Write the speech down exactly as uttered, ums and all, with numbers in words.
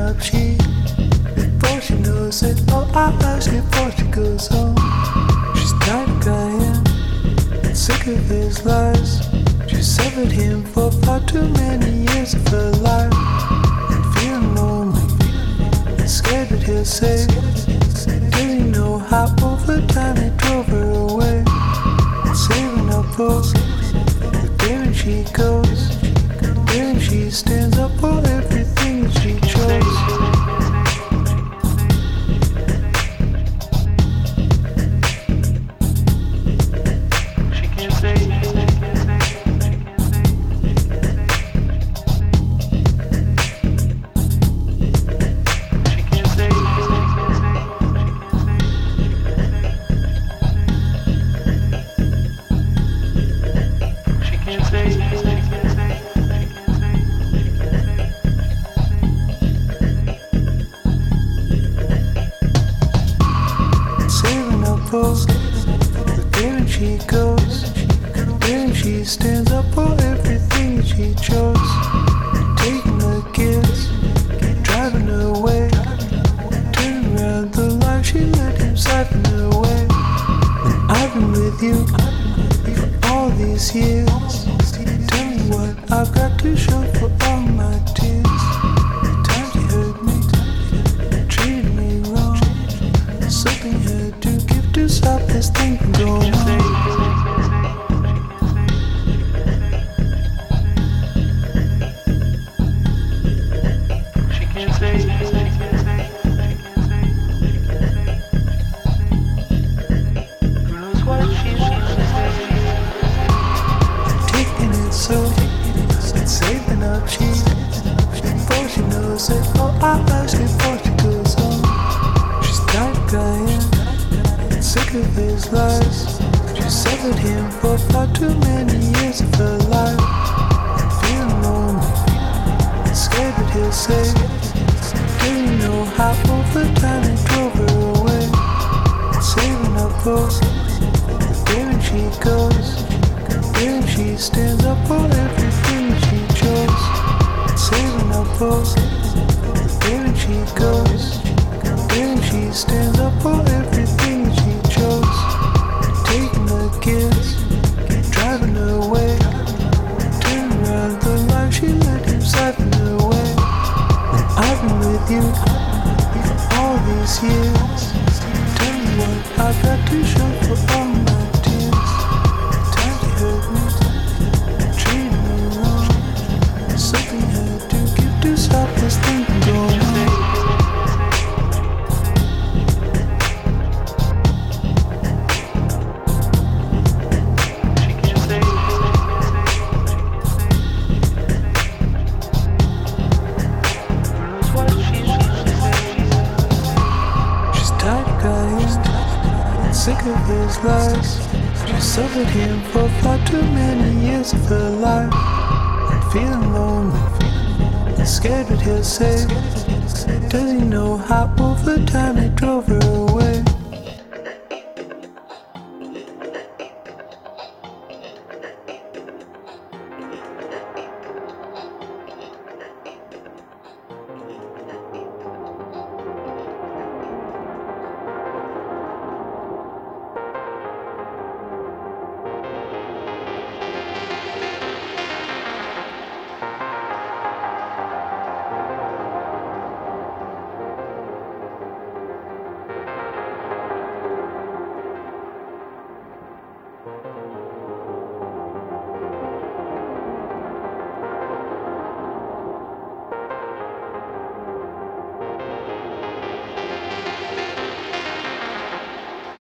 up, she before she knows it. Oh, I ask before she goes home. She's tired of crying, sick of his lies. She severed him for far too many years of her life. And feeling lonely, scared that he'll say, didn't know how over time he drove her away. Saving up for the day when she goes, the day when she stands up for everything that she chose. The day when she goes, the day when she stands up for everything that she chose. Taking the kids, driving away, turning around the life she let him siphon away. And I've been with you for all these years. Tell me what I've got to show for all my tears. The times you hurt me, treated me wrong, something had to give to stop this thing from going on. She can't say, who knows what she's gonna say. Taking it so, and saving up, she before she knows it. Oh, I ask before she goes home. She's tired of crying, sick of his lies. She severed him for far too many years of her life. And feeling lonely, scared that he'll say, didn't know how over time he drove her away. Saving up for the day when she goes, the day when she stands up for everything she chose. Saving up for the day when she goes, the day when she stands up for everything she chose. Taking the kids, driving away, turning around the life she let him siphon away. And I've been with you for all these years. Tell me what I've got to show for all my tears. The times you hurt me, treated me wrong, something had to give to stop this thing from going on. Sick of his lies. She suffered him for far too many years of her life. And feeling lonely, and scared what he'll say. Does he know how over time he drove her away?